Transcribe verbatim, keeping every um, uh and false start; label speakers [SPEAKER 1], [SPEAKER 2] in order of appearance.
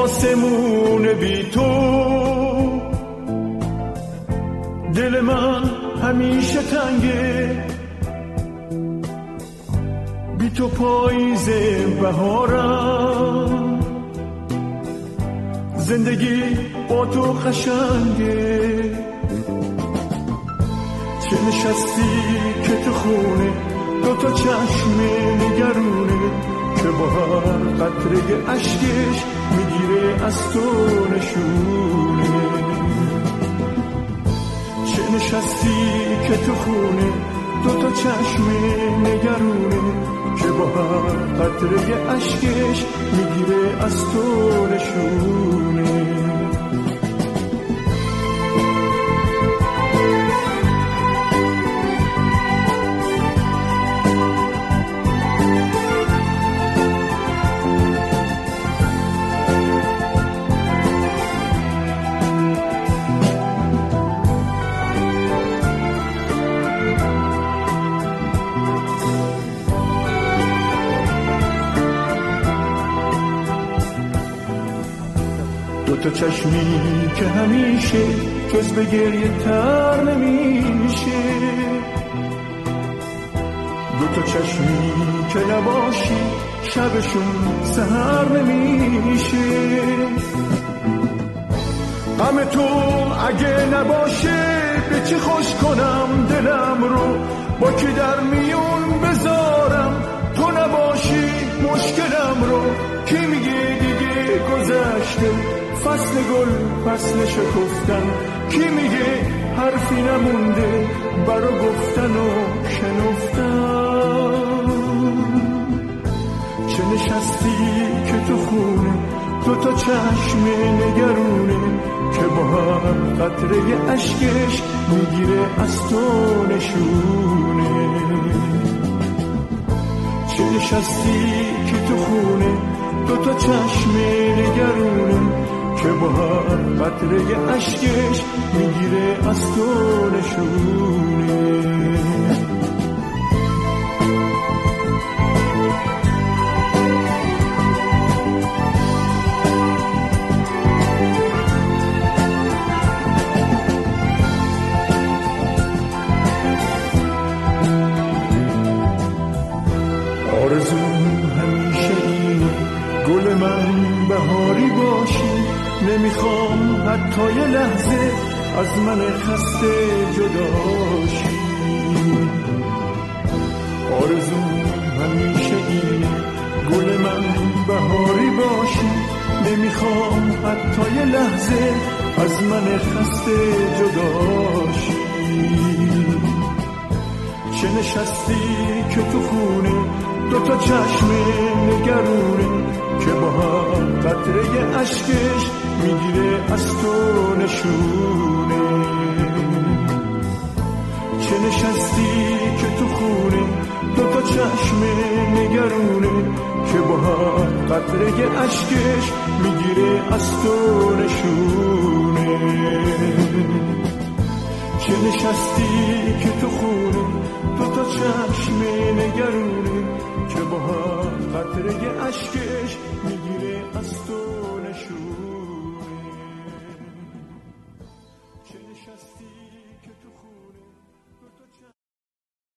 [SPEAKER 1] آسمون بی تو. دل من همیشه تنگه، بی تو پاییز بهارم، زندگی با تو قشنگه. چه نشستی که تو خونه دو تا چشم نگرونه، که با هر قطره اشکش میگیره از تو نشونه. چه نشستی که تو خونه دو تا چشم نگرونه، که با هر قطره اشکش میگیره از تو نشونه. تو چشمی که همیشه جز به گریه تر نمیشه، دو تا چشمی که نباشی شبشون سهر نمیشه. غم تو اگه نباشه به چی خوش کنم دلم رو، با کی در میون بذارم تو نباشی مشکلم رو. کی میگه دیگه گذشته فصل گل فصل شکفتن، کی میگه حرفی نمونده برا گفتن و شنفتن. چه نشستی که تو خونه دو تا چشم نگرونه، که با هر قطره اشکش میگیره از تو نشونه. چه نشستی که تو خونه دو تا چشم نگرونه، که با هر قطره اشکش میگیره از تو نشونه. آرزوم همیشه اینه گل من بهاری باشی، نمیخوام حتی یه لحظه از من خسته جداشی. آرزوم همیشه اینه گل من بهاری باشی، نمیخوام حتی یه لحظه از من خسته جداشی. چه نشستی که تو خونه دو تا چشم نگرونه، که با هر قطره اشکش میگیره از تو نشونه. چه نشستی که تو خونه دو تا چشم نگرونه، که با هر قطره اشکش میگیره از تو نشونه. چه نشستی که تو خونه دو تا چشم نگرونه، که با هر قطره اشکش میگیره از تو